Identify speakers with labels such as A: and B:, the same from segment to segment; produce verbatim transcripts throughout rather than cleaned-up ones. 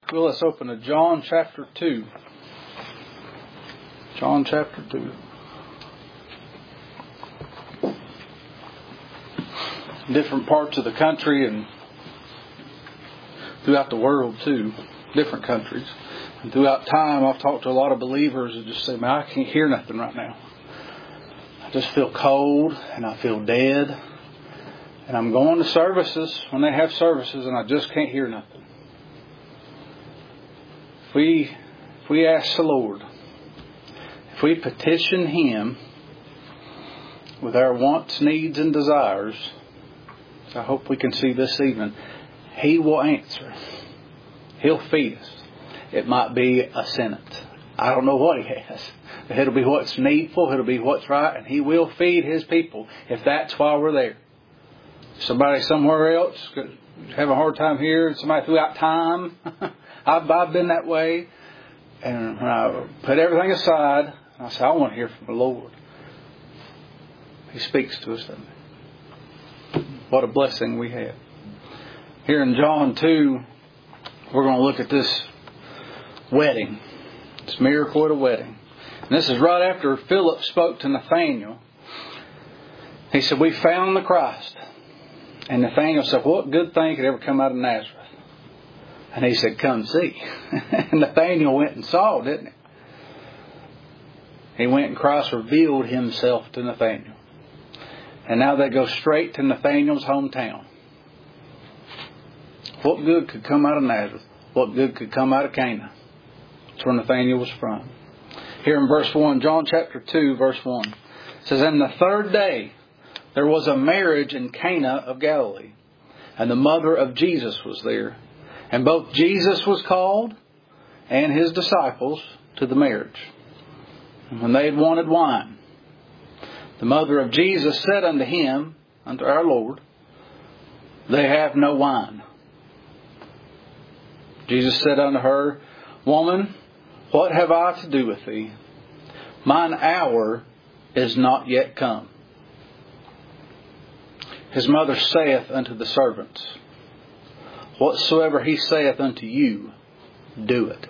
A: Well, let's open to John chapter two. John chapter two. Different parts of the country and throughout the world too. Different countries. And throughout time, I've talked to a lot of believers who just say, man, I can't hear nothing right now. I just feel cold and I feel dead. And I'm going to services when they have services and I just can't hear nothing. If we, if we ask the Lord, if we petition Him with our wants, needs, and desires, I hope we can see this evening, He will answer. He'll feed us. It might be a sentence. I don't know what He has. It'll be what's needful. It'll be what's right. And He will feed His people if that's why we're there. Somebody somewhere else could have a hard time here. Somebody throughout time. I've, I've been that way. And when I put everything aside, I say, I want to hear from the Lord. He speaks to us, doesn't He? What a blessing we have. Here in John two, we're going to look at this wedding. This miracle at a wedding. And this is right after Philip spoke to Nathanael. He said, we found the Christ. And Nathanael said, what good thing could ever come out of Nazareth? And he said, come see. And Nathanael went and saw, didn't he? He went and Christ revealed Himself to Nathanael. And now they go straight to Nathanael's hometown. What good could come out of Nazareth? What good could come out of Cana? That's where Nathanael was from. Here in verse one, John chapter two, verse one. It says, and the third day there was a marriage in Cana of Galilee. And the mother of Jesus was there. And both Jesus was called and His disciples to the marriage. And when they had wanted wine, the mother of Jesus said unto Him, unto our Lord, they have no wine. Jesus said unto her, woman, what have I to do with thee? Mine hour is not yet come. His mother saith unto the servants, whatsoever He saith unto you, do it.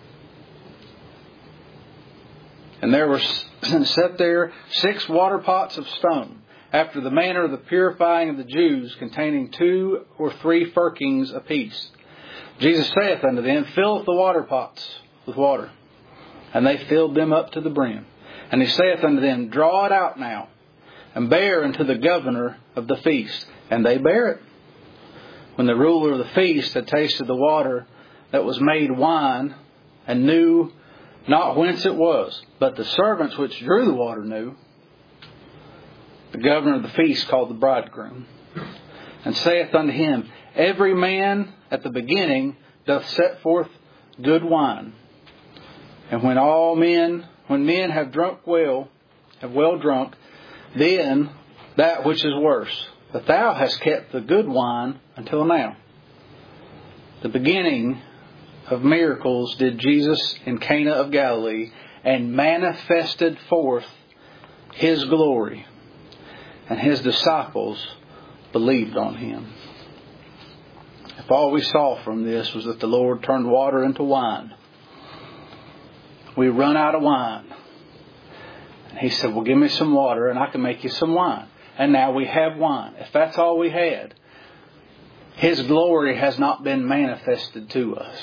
A: And there were set there six water pots of stone, after the manner of the purifying of the Jews, containing two or three firkins apiece. Jesus saith unto them, fill the water pots with water. And they filled them up to the brim. And He saith unto them, draw it out now, and bear unto the governor of the feast. And they bare it. When the ruler of the feast had tasted the water that was made wine, and knew not whence it was, but the servants which drew the water knew, the governor of the feast called the bridegroom, and saith unto him, every man at the beginning doth set forth good wine. And when all men, when men have drunk well, have well drunk, then that which is worse. But thou hast kept the good wine until now. The beginning of miracles did Jesus in Cana of Galilee, and manifested forth His glory. And His disciples believed on Him. If all we saw from this was that the Lord turned water into wine, we run out of wine. And He said, well, give me some water and I can make you some wine. And now we have wine. If that's all we had, His glory has not been manifested to us.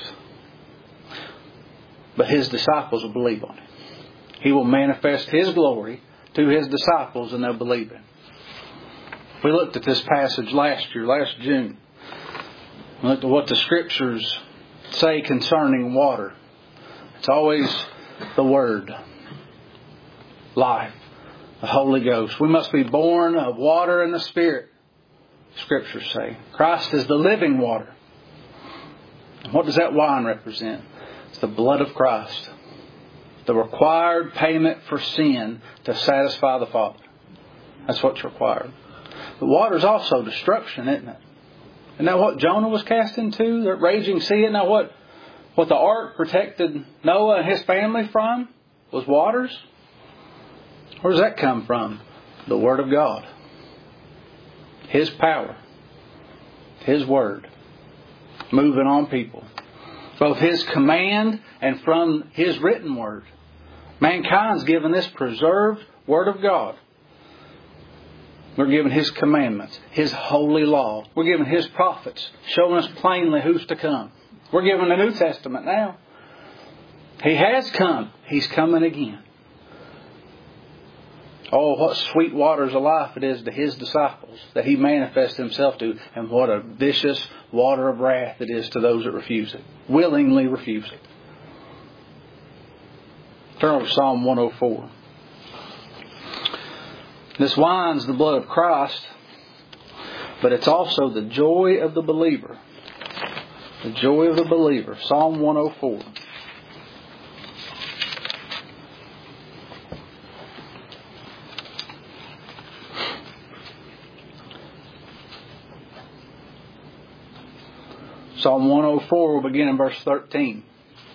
A: But His disciples will believe on Him. He will manifest His glory to His disciples and they'll believe Him. We looked at this passage last year, last June. We looked at what the Scriptures say concerning water. It's always the Word. Life. The Holy Ghost. We must be born of water and the Spirit. Scriptures say. Christ is the living water. And what does that wine represent? It's the blood of Christ. The required payment for sin to satisfy the Father. That's what's required. The water is also destruction, isn't it? Isn't that what Jonah was cast into? That raging sea? Isn't that what, what the ark protected Noah and his family from? Was waters? Where does that come from? The Word of God. His power. His Word. Moving on people. both His command and from His written word. Mankind's given this preserved Word of God. We're given His commandments, His holy law. We're given His prophets, showing us plainly who's to come. We're given the New Testament now. He has come. He's coming again. Oh, what sweet waters of life it is to His disciples that He manifests Himself to, and what a vicious water of wrath it is to those that refuse it, willingly refuse it. Turn over to Psalm one oh four. This wine's the blood of Christ, but it's also the joy of the believer. The joy of the believer. Psalm one oh four. Psalm one oh four will begin in verse thirteen.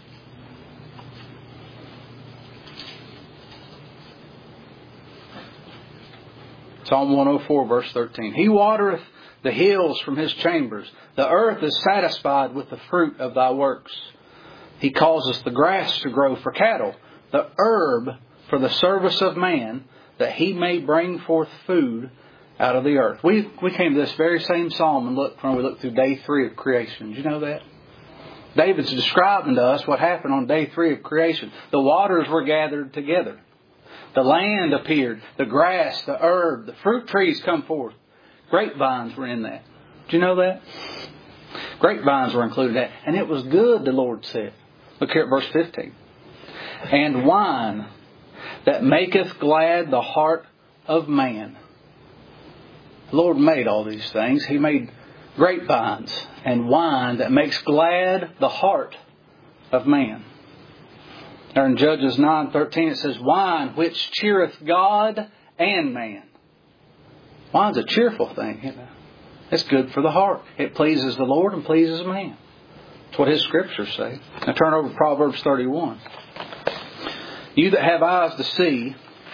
A: Psalm one oh four, verse thirteen. He watereth the hills from His chambers. The earth is satisfied with the fruit of Thy works. He causeth the grass to grow for cattle, the herb for the service of man, that he may bring forth food out of the earth. We we came to this very same psalm and looked when we looked through day three of creation. Did you know that? David's describing to us what happened on day three of creation. The waters were gathered together. The land appeared. The grass, the herb, the fruit trees come forth. Grapevines were in that. Did you know that? Grapevines were included in that. And it was good, the Lord said. Look here at verse fifteen. And wine that maketh glad the heart of man. The Lord made all these things. He made grapevines and wine that makes glad the heart of man. There in Judges nine thirteen it says, wine which cheereth God and man. Wine's a cheerful thing. You know? It's good for the heart. It pleases the Lord and pleases man. That's what His Scriptures say. Now turn over to Proverbs thirty-one. You that have eyes to see,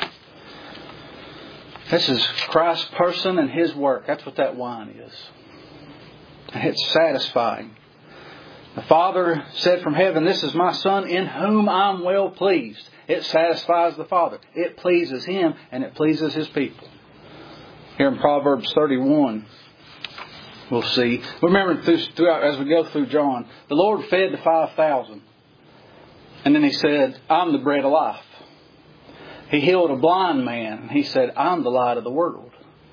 A: this is Christ's person and His work. That's what that wine is. And it's satisfying. The Father said from heaven, this is my Son in whom I'm well pleased. It satisfies the Father. It pleases Him and it pleases His people. Here in Proverbs thirty-one, we'll see. Remember, throughout, as we go through John, the Lord fed the five thousand. And then He said, I'm the bread of life. He healed a blind man. And He said, I'm the light of the world.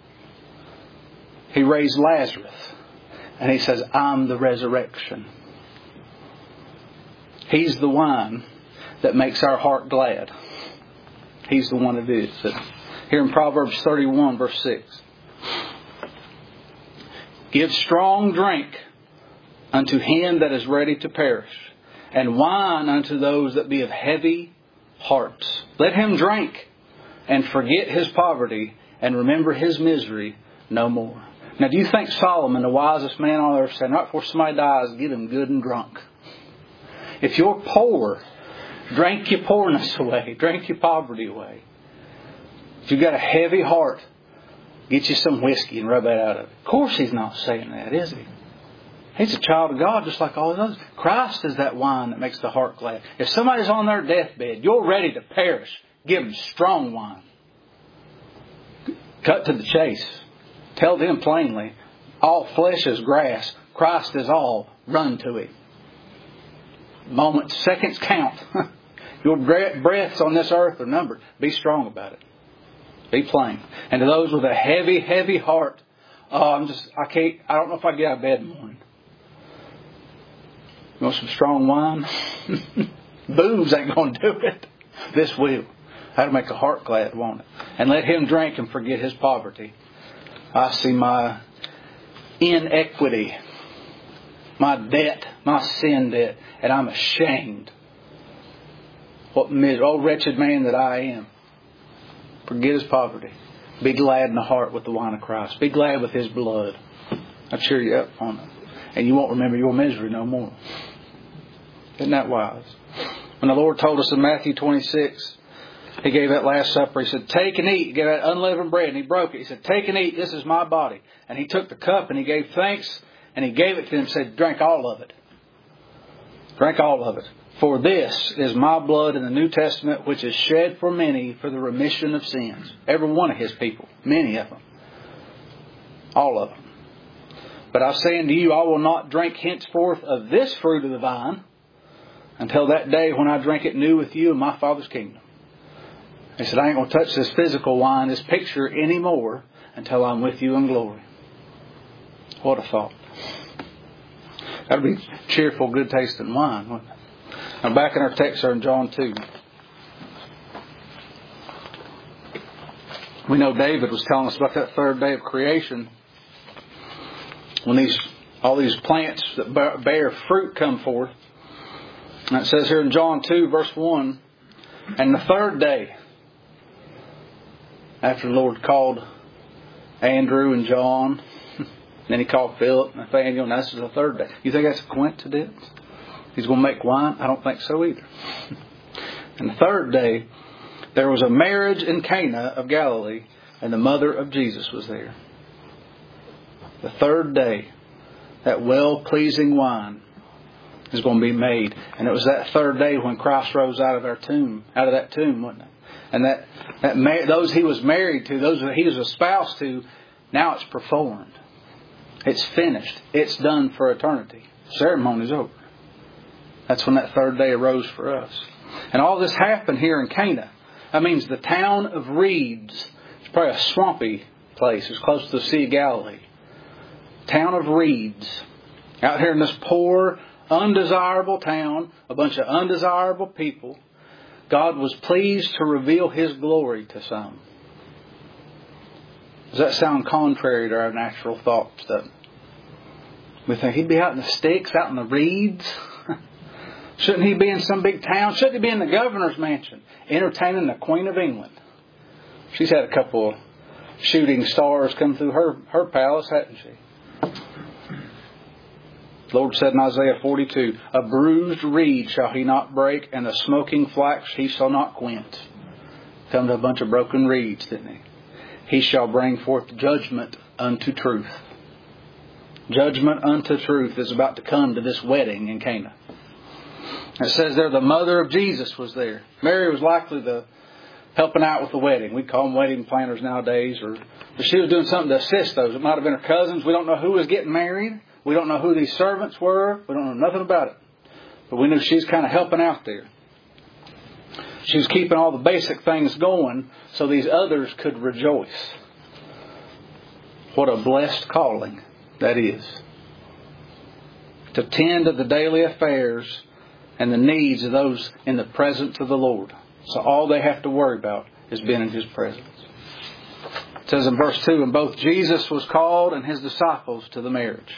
A: He raised Lazarus. And He says, I'm the resurrection. He's the wine that makes our heart glad. He's the one that is. Here in Proverbs thirty-one, verse six. Give strong drink unto him that is ready to perish, and wine unto those that be of heavy hearts. Let him drink and forget his poverty and remember his misery no more. Now, do you think Solomon, the wisest man on earth, said, right before somebody dies, get him good and drunk? If you're poor, drink your poorness away. Drink your poverty away. If you've got a heavy heart, get you some whiskey and rub that out of it. Of course He's not saying that, is He? He's a child of God just like all the others. Christ is that wine that makes the heart glad. If somebody's on their deathbed, you're ready to perish, give them strong wine. Cut to the chase. Tell them plainly, all flesh is grass. Christ is all. Run to Him. Moments, seconds count. Your breaths on this earth are numbered. Be strong about it. Be plain. And to those with a heavy, heavy heart, oh, I'm just, I can't, I don't know if I get out of bed in the morning. You want some strong wine? Booze ain't going to do it. This will. That'll make a heart glad, won't it? And let him drink and forget his poverty. I see my inequity, my debt, my sin debt, and I'm ashamed. What miserable, oh wretched man that I am. Forget his poverty. Be glad in the heart with the wine of Christ. Be glad with His blood. I'll cheer you up on it. And you won't remember your misery no more. Isn't that wise? When the Lord told us in Matthew twenty-six, He gave that Last Supper. He said, take and eat. He gave that unleavened bread and He broke it. He said, take and eat. This is my body. And He took the cup and He gave thanks and He gave it to them and said, drink all of it. Drink all of it. For this is my blood in the New Testament, which is shed for many for the remission of sins. Every one of His people. Many of them. All of them. But I say unto you, I will not drink henceforth of this fruit of the vine until that day when I drink it new with you in my Father's kingdom. He said, I ain't going to touch this physical wine, this picture anymore until I'm with you in glory. What a thought. That would be cheerful, good tasting wine, wouldn't it? Now back in our text there in John two. We know David was telling us about that third day of creation. When these all these plants that bear fruit come forth. And it says here in John two verse one, and the third day, after the Lord called Andrew and John, then He called Philip, Nathaniel, and this is the third day. You think that's a coincidence? He's going to make wine? I don't think so either. And the third day, there was a marriage in Cana of Galilee, and the mother of Jesus was there. The third day, that well-pleasing wine is going to be made. And it was that third day when Christ rose out of our tomb, out of that tomb, wasn't it? And that, that those He was married to, those that He was espoused to, now it's performed. It's finished. It's done for eternity. Ceremony's over. That's when that third day arose for us. And all this happened here in Cana. That means the town of reeds. It's probably a swampy place. It's close to the Sea of Galilee. Town of reeds. Out here in this poor, undesirable town. A bunch of undesirable people. God was pleased to reveal His glory to some. Does that sound contrary to our natural thoughts, doesn't it? We think He'd be out in the sticks, out in the reeds. Shouldn't He be in some big town? Shouldn't He be in the governor's mansion entertaining the Queen of England? She's had a couple of shooting stars come through her, her palace, hasn't she? The Lord said in Isaiah forty-two, a bruised reed shall He not break, and a smoking flax He shall not quench. Come to a bunch of broken reeds, didn't He? He shall bring forth judgment unto truth. Judgment unto truth is about to come to this wedding in Cana. It says there the mother of Jesus was there. Mary was likely the helping out with the wedding. We call them wedding planners nowadays. Or but she was doing something to assist those. It might have been her cousins. We don't know who was getting married. We don't know who these servants were. We don't know nothing about it. But we know she's kind of helping out there. She was keeping all the basic things going so these others could rejoice. What a blessed calling that is. To tend to the daily affairs and the needs of those in the presence of the Lord. So all they have to worry about is being in His presence. It says in verse two, and both Jesus was called and His disciples to the marriage.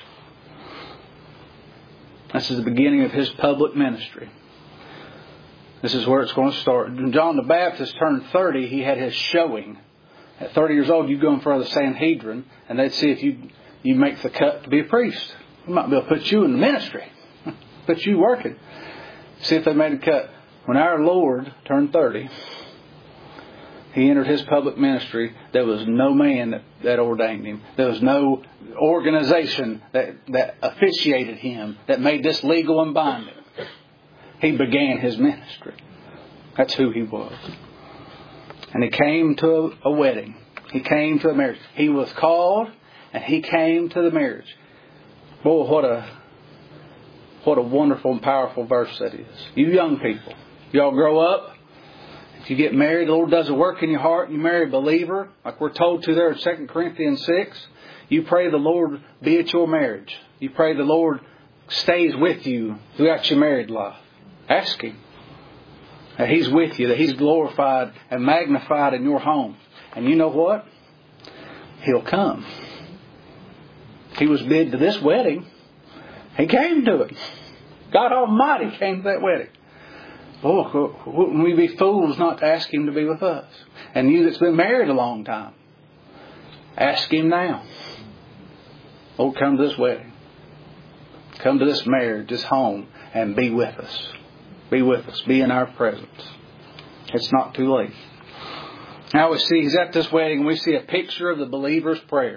A: This is the beginning of His public ministry. This is where it's going to start. When John the Baptist turned thirty, he had his showing. At thirty years old, you go in front of the Sanhedrin, and they'd see if you you make the cut to be a priest. We might be able to put you in the ministry. Put you working. See if they made a cut. When our Lord turned thirty, He entered His public ministry. There was no man that, that ordained Him. There was no organization that, that officiated Him, that made this legal and binding. He began His ministry. That's who He was. And He came to a, a wedding. He came to a marriage. He was called and He came to the marriage. Boy, what a what a wonderful and powerful verse that is. You young people, y'all grow up. If you get married, the Lord does a work in your heart. You marry a believer, like we're told to there in Second Corinthians six. You pray the Lord be at your marriage. You pray the Lord stays with you throughout your married life. Ask Him that He's with you, that He's glorified and magnified in your home. And you know what? He'll come. He was bid to this wedding. He came to it. God Almighty came to that wedding. Oh, wouldn't we be fools not to ask Him to be with us? And you that's been married a long time, ask Him now. Oh, come to this wedding. Come to this marriage, this home, and be with us. Be with us. Be in our presence. It's not too late. Now we see He's at this wedding, and we see a picture of the believer's prayer.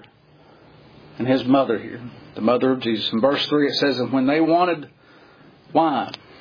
A: And His mother here, the mother of Jesus. In verse three it says, and when they wanted wine,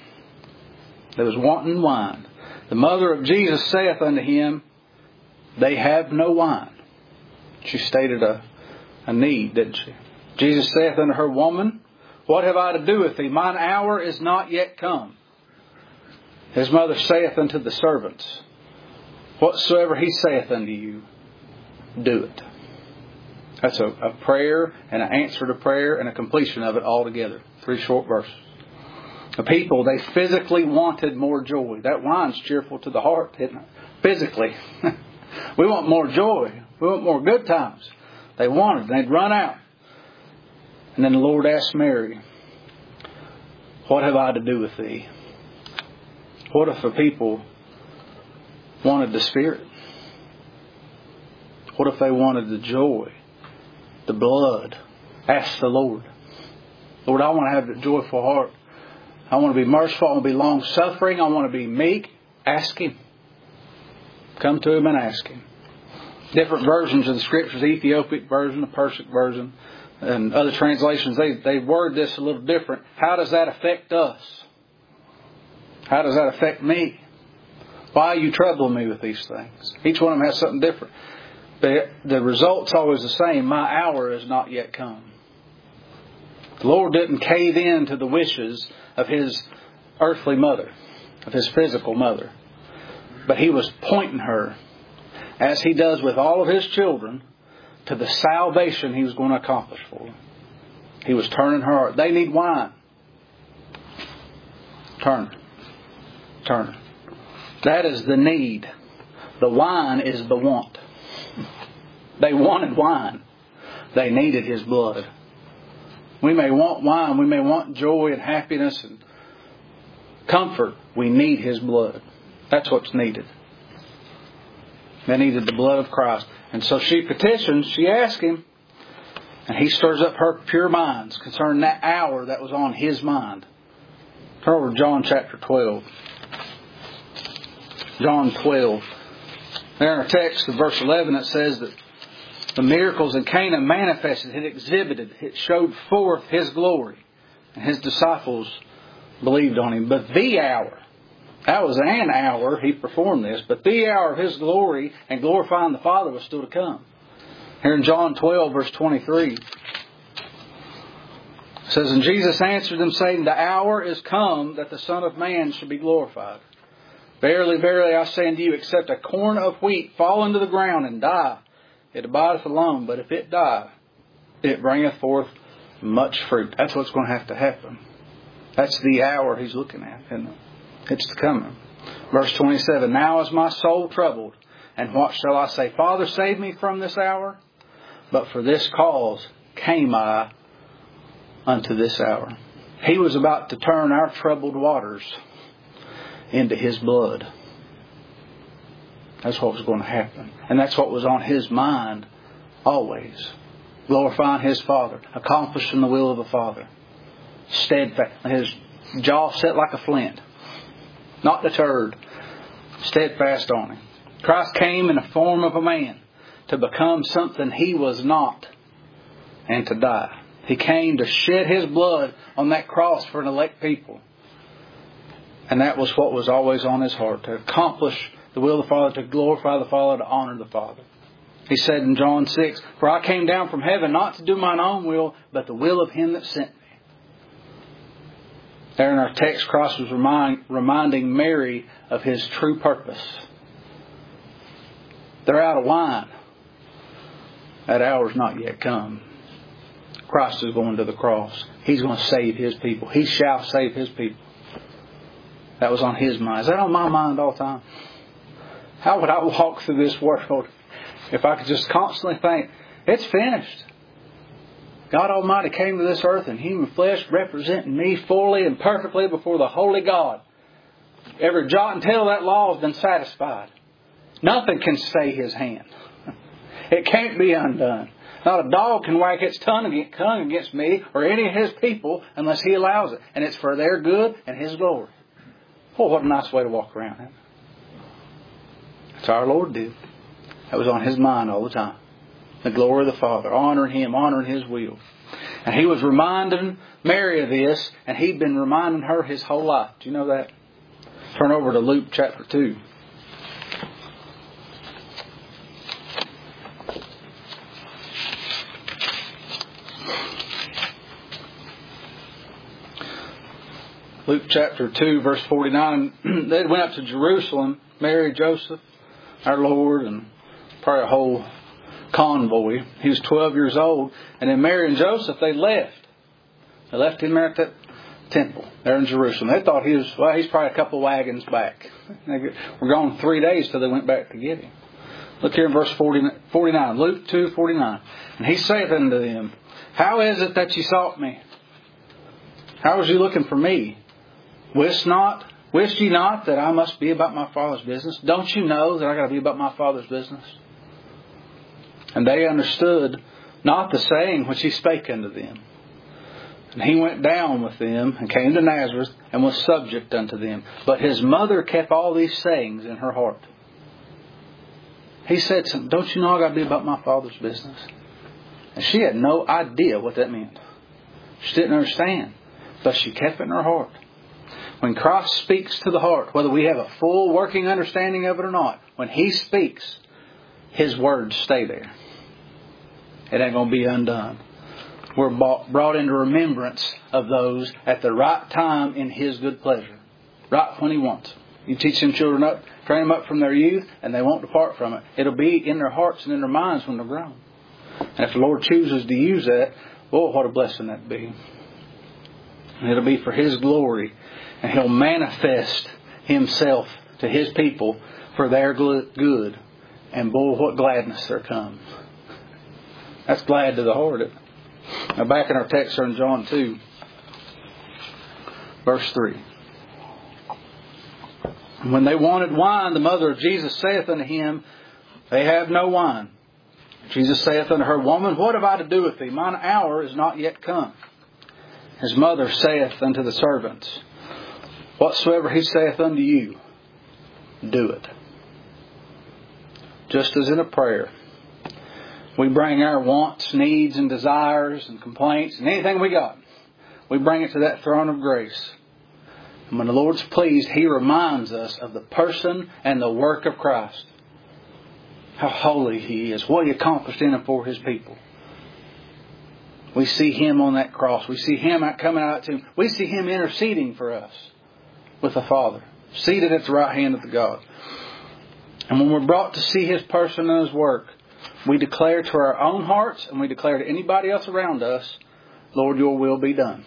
A: that was wanting wine. The mother of Jesus saith unto him, They have no wine. She stated a, a need, didn't she? Jesus saith unto her, Woman, what have I to do with thee? Mine hour is not yet come. His mother saith unto the servants, Whatsoever he saith unto you, do it. That's a, a prayer and an answer to prayer and a completion of it all together. Three short verses. The people, they physically wanted more joy. That wine's cheerful to the heart, isn't it? Physically. We want more joy. We want more good times. They wanted, and they'd run out. And then the Lord asked Mary, What have I to do with thee? What if the people wanted the Spirit? What if they wanted the joy, the blood? Ask the Lord. Lord, I want to have a joyful heart. I want to be merciful. I want to be long-suffering. I want to be meek. Ask Him. Come to Him and ask Him. Different versions of the Scriptures, the Ethiopic version, the Persic version, and other translations, they, they word this a little different. How does that affect us? How does that affect me? Why are you troubling me with these things? Each one of them has something different. But the result's always the same. My hour is not yet come. The Lord didn't cave in to the wishes of His earthly mother, of His physical mother. But He was pointing her, as He does with all of His children, to the salvation He was going to accomplish for them. He was turning her heart. They need wine. Turn. Turn. That is the need. The wine is the want. They wanted wine. They needed His blood. We may want wine. We may want joy and happiness and comfort. We need His blood. That's what's needed. They needed the blood of Christ. And so she petitions, she asks Him, and He stirs up her pure minds concerning that hour that was on His mind. Turn over to John chapter twelve. John twelve. There in our text, in verse eleven, it says that the miracles in Cana manifested, it exhibited, it showed forth His glory. And His disciples believed on Him. But the hour, that was an hour He performed this, but the hour of His glory and glorifying the Father was still to come. Here in John twelve, verse twenty-three, it says, And Jesus answered them, saying, The hour is come that the Son of Man should be glorified. Verily, verily, I say unto you, except a corn of wheat fall into the ground and die, it abideth alone. But if it die, it bringeth forth much fruit. That's what's going to have to happen. That's the hour He's looking at, isn't it? It's coming. Verse twenty-seven, Now is my soul troubled, and what shall I say? Father, save me from this hour. But for this cause came I unto this hour. He was about to turn our troubled waters into His blood. That's what was going to happen. And that's what was on His mind always. Glorifying His Father. Accomplishing the will of the Father. Steadfast. His jaw set like a flint. Not deterred. Steadfast on Him. Christ came in the form of a man to become something He was not and to die. He came to shed His blood on that cross for an elect people. And that was what was always on His heart, to accomplish the will of the Father, to glorify the Father, to honor the Father. He said in John six, For I came down from heaven not to do mine own will, but the will of Him that sent me. There in our text, Christ was remind, reminding Mary of His true purpose. They're out of wine. That hour's not yet come. Christ is going to the cross. He's going to save His people. He shall save His people. That was on His mind. Is that on my mind all the time? How would I walk through this world if I could just constantly think, it's finished. God Almighty came to this earth in human flesh, representing me fully and perfectly before the holy God. Every jot and tittle of that law has been satisfied. Nothing can stay His hand. It can't be undone. Not a dog can wag its tongue against me or any of His people unless He allows it. And it's for their good and His glory. Oh, what a nice way to walk around. Isn't it? That's our Lord did. That was on His mind all the time. The glory of the Father, honoring Him, honoring His will. And He was reminding Mary of this, and He'd been reminding her His whole life. Do you know that? Turn over to Luke chapter two. Luke chapter two, verse forty-nine. They went up to Jerusalem, Mary, Joseph, our Lord, and probably a whole convoy. He was twelve years old. And then Mary and Joseph, they left. They left him there at that temple, there in Jerusalem. They thought he was, well, he's probably a couple wagons back. They were gone three days till they went back to get him. Look here in verse forty-nine. Luke two, forty-nine. And he saith unto them, How is it that ye sought me? How was you looking for me? Wist not, wist ye not that I must be about my Father's business? Don't you know that I got to be about my Father's business? And they understood not the saying which he spake unto them. And he went down with them and came to Nazareth and was subject unto them. But his mother kept all these sayings in her heart. He said, Don't you know I got to be about my Father's business? And she had no idea what that meant. She didn't understand. But she kept it in her heart. When Christ speaks to the heart, whether we have a full working understanding of it or not, when He speaks, His words stay there. It ain't going to be undone. We're brought into remembrance of those at the right time in His good pleasure. Right when He wants. You teach them children up, train them up from their youth, and they won't depart from it. It'll be in their hearts and in their minds when they're grown. And if the Lord chooses to use that, oh, what a blessing that'd be. And it'll be for His glory. And He'll manifest Himself to His people for their good. And boy, what gladness there comes. That's glad to the heart. Now back in our text in John two, verse three. When they wanted wine, the mother of Jesus saith unto him, They have no wine. Jesus saith unto her, Woman, what have I to do with thee? Mine hour is not yet come. His mother saith unto the servants, Whatsoever He saith unto you, do it. Just as in a prayer, we bring our wants, needs, and desires, and complaints, and anything we got. We bring it to that throne of grace. And when the Lord's pleased, He reminds us of the person and the work of Christ. How holy He is. What He accomplished in and for His people. We see Him on that cross. We see Him coming out to Him. We see Him interceding for us with the Father, seated at the right hand of the God. And when we're brought to see His person and His work, we declare to our own hearts and we declare to anybody else around us, Lord, Your will be done.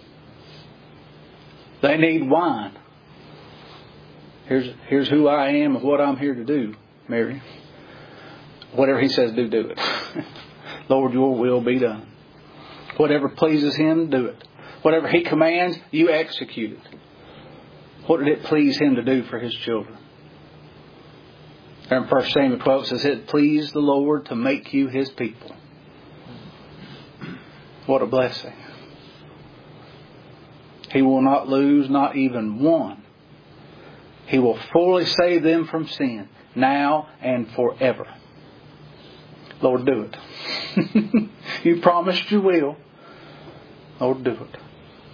A: They need wine. Here's, here's who I am and what I'm here to do, Mary. Whatever He says, do, do it. Lord, Your will be done. Whatever pleases Him, do it. Whatever He commands, you execute it. What did it please Him to do for His children? There in First Samuel twelve it says, It pleased the Lord to make you His people. What a blessing. He will not lose not even one. He will fully save them from sin, now and forever. Lord, do it. You promised You will. Lord, do it.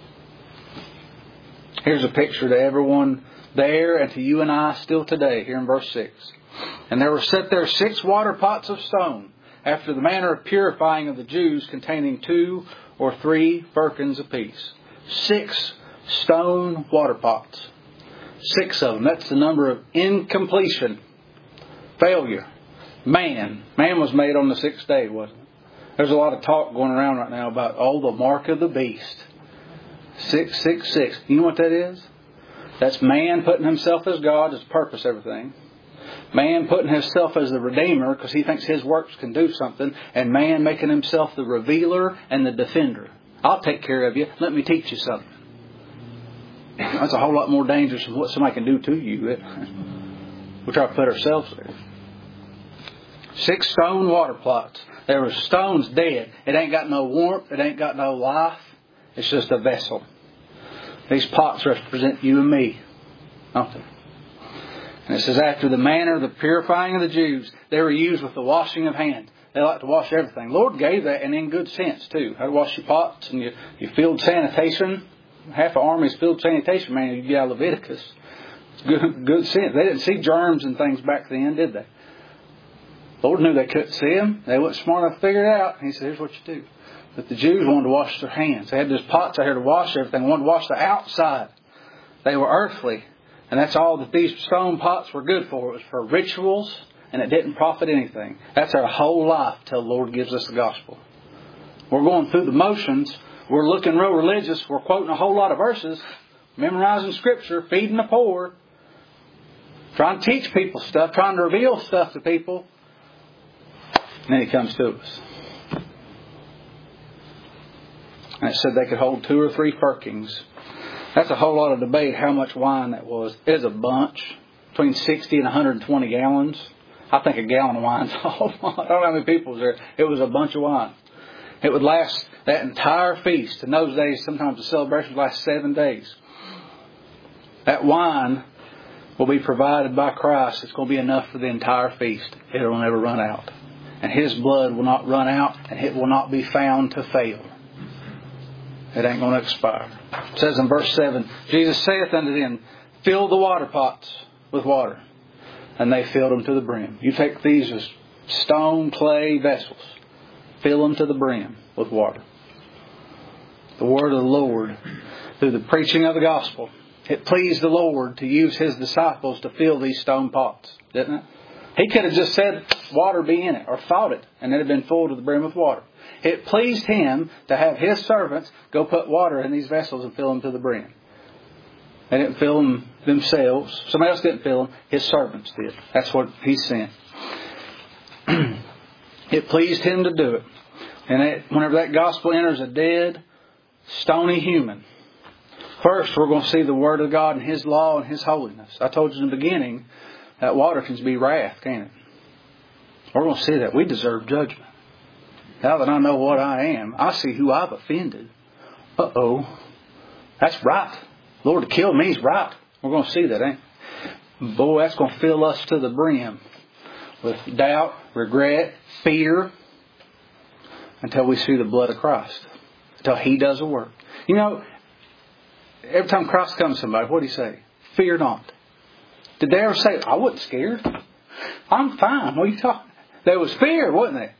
A: Here's a picture to everyone there and to you and I still today, here in verse six. And there were set there six water pots of stone, after the manner of purifying of the Jews, containing two or three firkins apiece. Six stone water pots. Six of them. That's the number of incompletion. Failure. Man. Man was made on the sixth day, wasn't it? There's a lot of talk going around right now about, oh, the mark of the beast. six six six. You know what that is? That's man putting himself as God, as purpose everything. Man putting himself as the Redeemer because he thinks his works can do something. And man making himself the revealer and the defender. I'll take care of you. Let me teach you something. That's a whole lot more dangerous than what somebody can do to you. We try to put ourselves there. Six stone water pots. There were stones dead. It ain't got no warmth. It ain't got no life. It's just a vessel. These pots represent you and me. Don't they? And it says, after the manner of the purifying of the Jews, they were used with the washing of hands. They like to wash everything. Lord gave that, and in good sense too. How to wash your pots and your, your field sanitation. Half the army's field sanitation man you get out of Leviticus. Good, good sense. They didn't see germs and things back then, did they? The Lord knew they couldn't see them. They weren't smart enough to figure it out. He said, here's what you do. But the Jews wanted to wash their hands. They had these pots out here to wash everything. They wanted to wash the outside. They were earthly. And that's all that these stone pots were good for. It was for rituals, and it didn't profit anything. That's our whole life till the Lord gives us the gospel. We're going through the motions. We're looking real religious. We're quoting a whole lot of verses, memorizing Scripture, feeding the poor, trying to teach people stuff, trying to reveal stuff to people. And then He comes to us. And it said they could hold two or three firkings. That's a whole lot of debate how much wine that was. It was a bunch, between sixty and one hundred twenty gallons. I think a gallon of wine's a whole lot. I don't know how many people was there. It was a bunch of wine. It would last that entire feast. In those days, sometimes the celebration would last seven days. That wine will be provided by Christ. It's going to be enough for the entire feast. It will never run out. And His blood will not run out, and it will not be found to fail. It ain't going to expire. It says in verse seven, Jesus saith unto them, fill the water pots with water. And they filled them to the brim. You take these as stone, clay vessels. Fill them to the brim with water. The word of the Lord through the preaching of the gospel. It pleased the Lord to use His disciples to fill these stone pots, didn't it? He could have just said water be in it, or thought it, and it had been full to the brim with water. It pleased Him to have His servants go put water in these vessels and fill them to the brim. They didn't fill them themselves. Somebody else didn't fill them. His servants did. That's what He sent. It pleased Him to do it. And it, whenever that gospel enters a dead, stony human, first we're going to see the Word of God and His law and His holiness. I told you in the beginning, that water can be wrath, can't it? We're going to see that. We deserve judgment. Now that I know what I am, I see who I've offended. Uh-oh. That's right. Lord, to kill me is right. We're going to see that, ain't it? Boy, that's going to fill us to the brim with doubt, regret, fear, until we see the blood of Christ. Until He does the work. You know, every time Christ comes to somebody, what did He say? Fear not. Did they ever say, I wasn't scared? I'm fine. What are you talking? There was fear, wasn't there?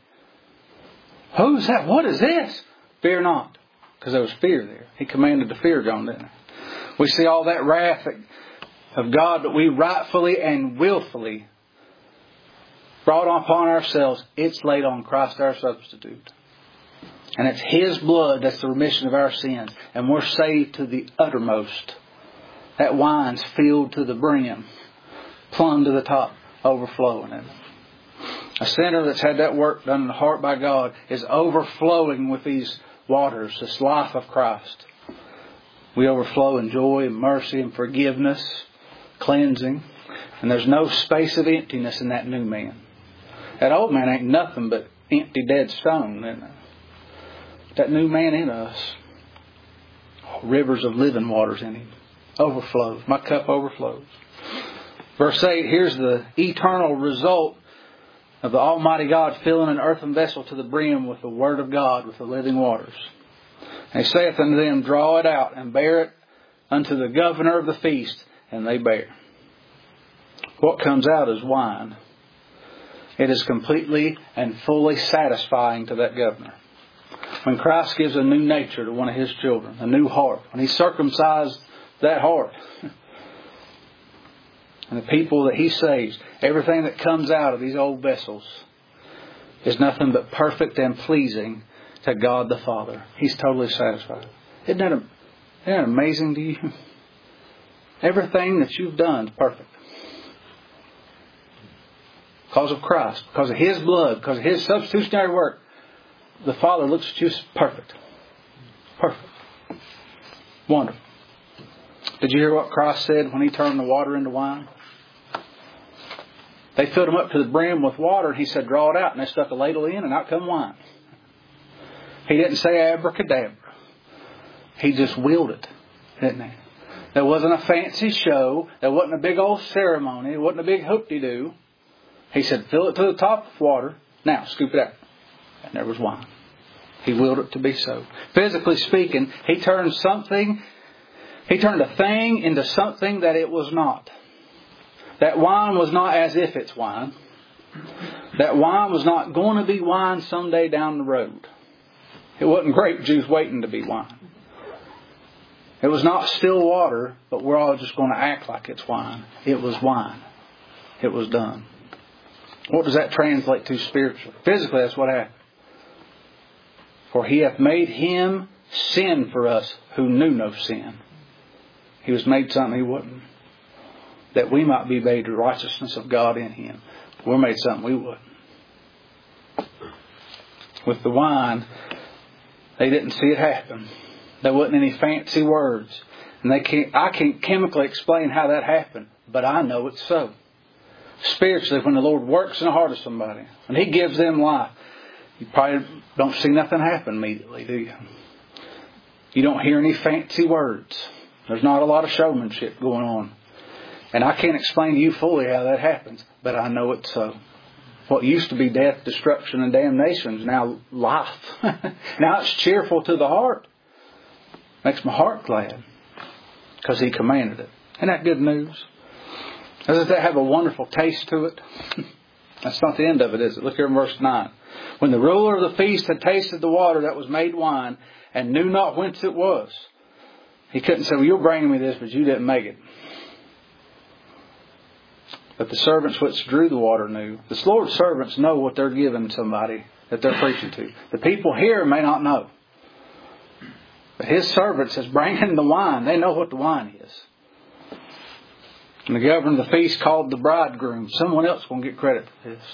A: Who's that? What is this? Fear not. Because there was fear there. He commanded the fear gone, didn't he? We see all that wrath of God that we rightfully and willfully brought upon ourselves. It's laid on Christ our substitute. And it's His blood that's the remission of our sins. And we're saved to the uttermost. That wine's filled to the brim. Plumb to the top. Overflowing it. A sinner that's had that work done in the heart by God is overflowing with these waters, this life of Christ. We overflow in joy and mercy and forgiveness, cleansing. And there's no space of emptiness in that new man. That old man ain't nothing but empty, dead stone, isn't it? That new man in us, rivers of living waters in him, overflows. My cup overflows. Verse eight, here's the eternal result of the Almighty God filling an earthen vessel to the brim with the Word of God, with the living waters. And He saith unto them, draw it out and bear it unto the governor of the feast. And they bear. What comes out is wine. It is completely and fully satisfying to that governor. When Christ gives a new nature to one of His children, a new heart, when He circumcised that heart, and the people that He saves, everything that comes out of these old vessels is nothing but perfect and pleasing to God the Father. He's totally satisfied. Isn't that, a, isn't that amazing to you? Everything that you've done is perfect. Because of Christ, because of His blood, because of His substitutionary work, the Father looks at you as perfect. Perfect. Wonderful. Did you hear what Christ said when He turned the water into wine? They filled Him up to the brim with water, and He said, draw it out. And they stuck a ladle in, and out come wine. He didn't say abracadabra. He just willed it, didn't He? There wasn't a fancy show. There wasn't a big old ceremony. There wasn't a big hoop-de-doo. He said, fill it to the top with water. Now, scoop it out. And there was wine. He willed it to be so. Physically speaking, He turned something, He turned a thing into something that it was not. That wine was not as if it's wine. That wine was not going to be wine someday down the road. It wasn't grape juice waiting to be wine. It was not still water, but we're all just going to act like it's wine. It was wine. It was done. What does that translate to spiritually? Physically, that's what happened. For He hath made Him sin for us who knew no sin. He was made something He wasn't. That we might be made the righteousness of God in Him. We're made something we wouldn't. With the wine, they didn't see it happen. There wasn't any fancy words. And they can't, I can't chemically explain how that happened. But I know it's so. Spiritually, when the Lord works in the heart of somebody, and He gives them life, you probably don't see nothing happen immediately, do you? You don't hear any fancy words. There's not a lot of showmanship going on. And I can't explain to you fully how that happens, but I know it's so. What used to be death, destruction, and damnation is now life. Now it's cheerful to the heart. Makes my heart glad. Because He commanded it. Isn't that good news? Doesn't that have a wonderful taste to it? That's not the end of it, is it? Look here in verse nine. When the ruler of the feast had tasted the water that was made wine, and knew not whence it was. He couldn't say, well, you're bringing me this, but you didn't make it. But the servants which drew the water knew. The Lord's servants know what they're giving somebody that they're preaching to. The people here may not know. But His servants is bringing the wine. They know what the wine is. And the governor of the feast called the bridegroom. Someone else will get credit for this.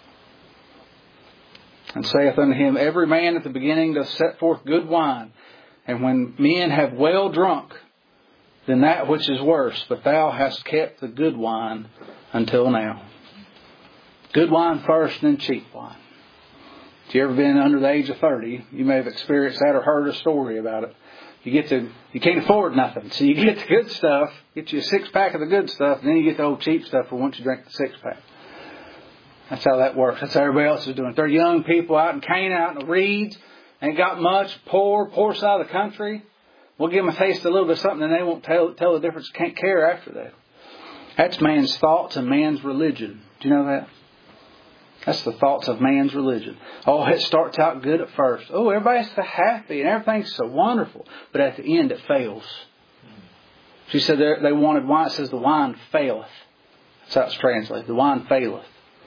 A: And saith unto him, every man at the beginning doth set forth good wine. And when men have well drunk, then that which is worse. But thou hast kept the good wine until now. Good wine first, then cheap wine. If you've ever been under the age of thirty, you may have experienced that or heard a story about it. You get to, you can't afford nothing. So you get the good stuff, get you a six pack of the good stuff, and then you get the old cheap stuff for once you drink the six pack. That's how that works. That's how everybody else is doing it. They're young people out in Canaan, out in the reeds, ain't got much, poor, poor side of the country. We'll give them a taste of a little bit of something, and they won't tell, tell the difference, can't care after that. That's man's thoughts and man's religion. Do you know that? That's the thoughts of man's religion. Oh, it starts out good at first. Oh, everybody's so happy and everything's so wonderful. But at the end it fails. She said they wanted wine. It says the wine faileth. That's how it's translated. The wine faileth.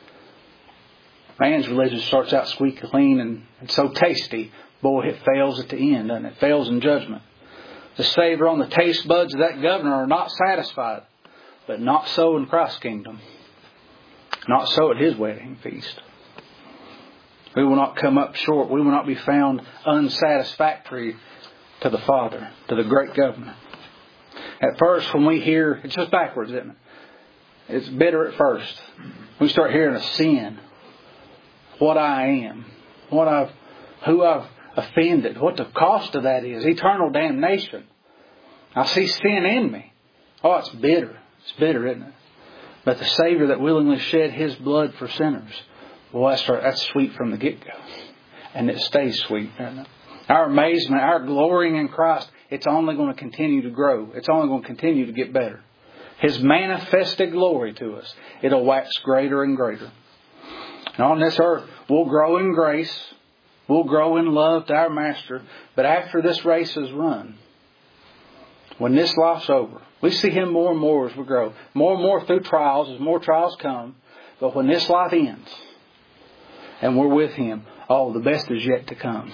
A: Man's religion starts out squeaky clean and, and so tasty. Boy, it fails at the end, doesn't it? It fails in judgment. The savor on the taste buds of that governor are not satisfied. But not so in Christ's kingdom. Not so at His wedding feast. We will not come up short. We will not be found unsatisfactory to the Father, to the great governor. At first, when we hear, it's just backwards, isn't it? It's bitter at first. We start hearing of sin. What I am. What I've, who I've offended. What the cost of that is. Eternal damnation. I see sin in me. Oh, it's bitter. It's bitter, isn't it? But the Savior that willingly shed His blood for sinners, well, that's, that's sweet from the get-go. And it stays sweet, doesn't it? Our amazement, our glorying in Christ, it's only going to continue to grow. It's only going to continue to get better. His manifested glory to us, it'll wax greater and greater. And on this earth, we'll grow in grace. We'll grow in love to our Master. But after this race is run, when this life's over, we see Him more and more as we grow. More and more through trials, as more trials come. But when this life ends, and we're with Him, oh, the best is yet to come.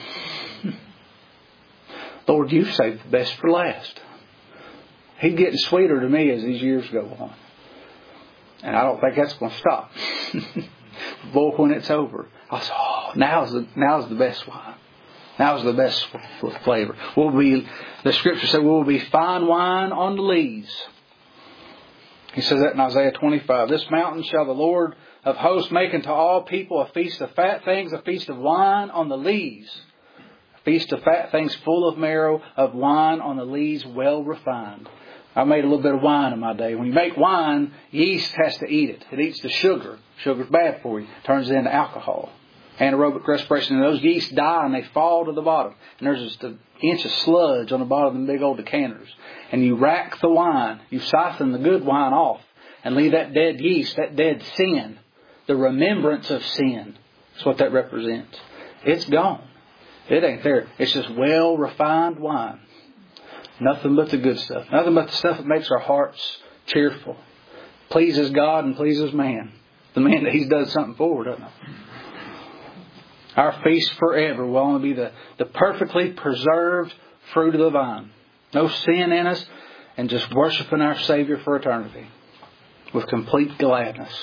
A: Lord, you've saved the best for last. He's getting sweeter to me as these years go on. And I don't think that's going to stop. Boy, when it's over, I'll say, oh, now's the, now's the best wine. Now's the best flavor. We'll be, the Scripture said, we'll be fine wine on the lees. He says that in Isaiah twenty-five. This mountain shall the Lord of hosts make unto all people a feast of fat things, a feast of wine on the lees. A feast of fat things full of marrow, of wine on the lees well refined. I made a little bit of wine in my day. When you make wine, yeast has to eat it. It eats the sugar. Sugar's bad for you. It turns it into alcohol. Anaerobic respiration. And those yeast die and they fall to the bottom. And there's just an inch of sludge on the bottom of the big old decanters. And you rack the wine. You siphon the good wine off. and leave that dead yeast, that dead sin, the remembrance of sin. That's what that represents. It's gone. It ain't there. It's just well refined wine. Nothing but the good stuff. Nothing but the stuff that makes our hearts cheerful. Pleases God and pleases man. The man that He's done something for, doesn't it? Our feast forever will only be the, the perfectly preserved fruit of the vine. No sin in us, and just worshiping our Savior for eternity. With complete gladness.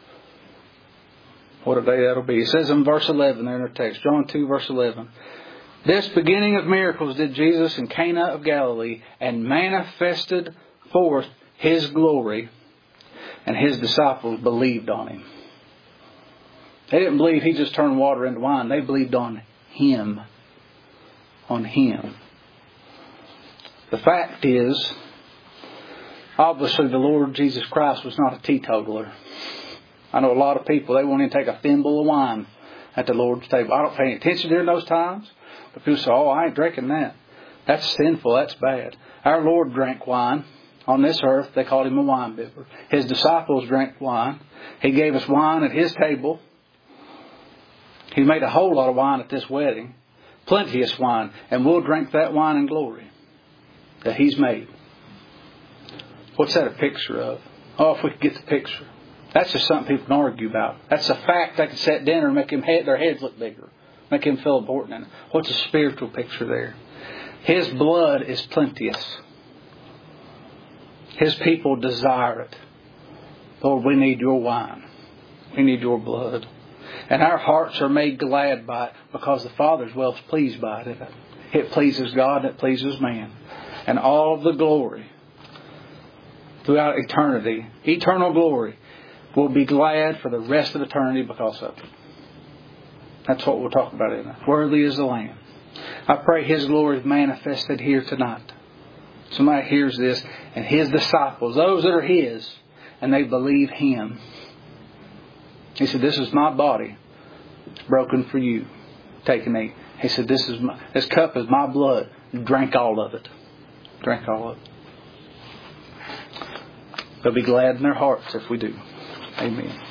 A: What a day that'll be. It says in verse eleven there in our text. John two verse eleven. This beginning of miracles did Jesus in Cana of Galilee, and manifested forth His glory, and His disciples believed on Him. They didn't believe He just turned water into wine. They believed on Him. On Him. The fact is, obviously the Lord Jesus Christ was not a teetotaler. I know a lot of people, they won't even take a thimble of wine at the Lord's table. I don't pay any attention during those times. But people say, oh, I ain't drinking that. That's sinful. That's bad. Our Lord drank wine. On this earth, they called Him a wine bibber. His disciples drank wine. He gave us wine at His table. He made a whole lot of wine at this wedding. Plenteous wine. And we'll drink that wine in glory that He's made. What's that a picture of? Oh, if we could get the picture. That's just something people can argue about. That's a fact. They can set dinner and make him head, their heads look bigger. Make him feel important in it. What's a spiritual picture there? His blood is plenteous. His people desire it. Lord, we need your wine. We need your blood. And our hearts are made glad by it because the Father's well pleased by it. It pleases God and it pleases man. And all of the glory throughout eternity, eternal glory, will be glad for the rest of eternity because of it. That's what we'll talk about in it. Worthy is the Lamb. I pray His glory is manifested here tonight. Somebody hears this and His disciples, those that are His, and they believe Him. He said, this is my body. It's broken for you. Take and eat. He said, this is my, this cup is my blood. Drink all of it. Drink all of it. They'll be glad in their hearts if we do. Amen.